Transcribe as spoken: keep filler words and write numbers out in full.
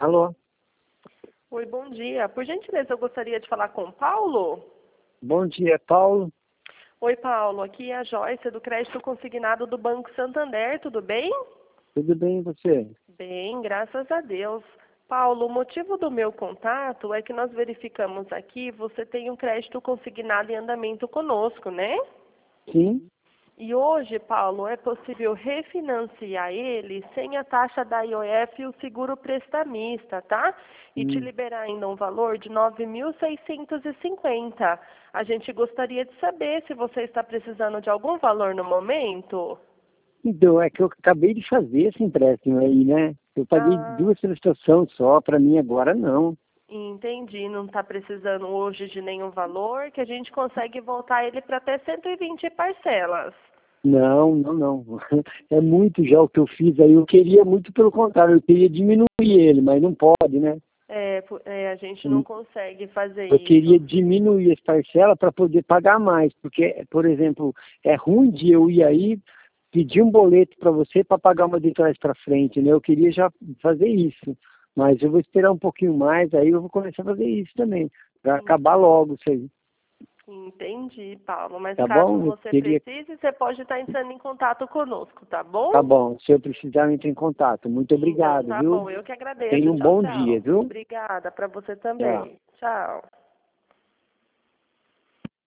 Alô? Oi, bom dia. Por gentileza, eu gostaria de falar com o Paulo. Bom dia, Paulo. Oi, Paulo. Aqui é a Joyce, do Crédito Consignado do Banco Santander. Tudo bem? Tudo bem e você? Bem, graças a Deus. Paulo, o motivo do meu contato é que nós verificamos aqui, você tem um crédito consignado em andamento conosco, né? Sim. E hoje, Paulo, é possível refinanciar ele sem a taxa da I O F e o seguro prestamista, tá? E te Hum. liberar ainda um valor de nove mil seiscentos e cinquenta. A gente gostaria de saber se você está precisando de algum valor no momento. Então, é que eu acabei de fazer esse empréstimo aí, né? Eu paguei Ah, duas prestações só, para mim agora não. entendi. Não está precisando hoje de nenhum valor, que a gente consegue voltar ele para até cento e vinte parcelas. Não, não, não. É muito já o que eu fiz aí. Eu queria muito pelo contrário, eu queria diminuir ele, mas não pode, né? É, po- é, a gente não Hum. consegue fazer Eu queria isso. diminuir as parcelas para poder pagar mais, porque, por exemplo, é ruim de eu ir aí pedir um boleto para você para pagar uma de trás para frente, né? Eu queria já fazer isso, mas eu vou esperar um pouquinho mais, aí eu vou começar a fazer isso também, para acabar logo isso aí, Entendi, Paulo. Mas tá caso bom? Eu você queria, precise, você pode estar entrando em contato conosco, tá bom? tá bom, se eu precisar eu entro em contato. Muito Então, obrigado, tá viu? bom. Eu que agradeço. Tenha um Tchau, bom dia, tchau. viu? Obrigada para você Tchau. também. Tchau.